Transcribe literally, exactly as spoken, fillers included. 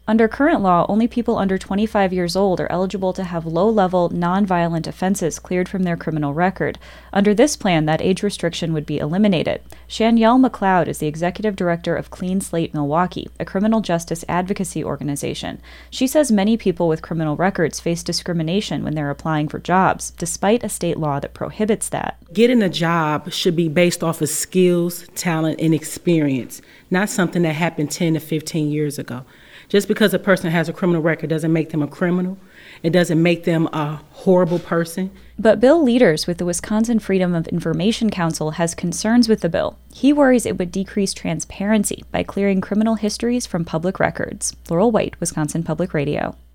Under current law, only people under twenty-five years old are eligible to have low-level, non-violent offenses cleared from their criminal record. Under this plan, that age restriction would be eliminated. Shanielle McLeod is the executive director of Clean Slate Milwaukee, a criminal justice advocacy organization. She says many people with criminal records face discrimination when they're applying for jobs, despite a state law that prohibits that. Getting a job should be based off of skills, talent, and experience, not something that happened ten to fifteen years ago. Just because a person has a criminal record doesn't make them a criminal. It doesn't make them a horrible person. But Bill Leaders with the Wisconsin Freedom of Information Council has concerns with the bill. He worries it would decrease transparency by clearing criminal histories from public records. Laurel White, Wisconsin Public Radio.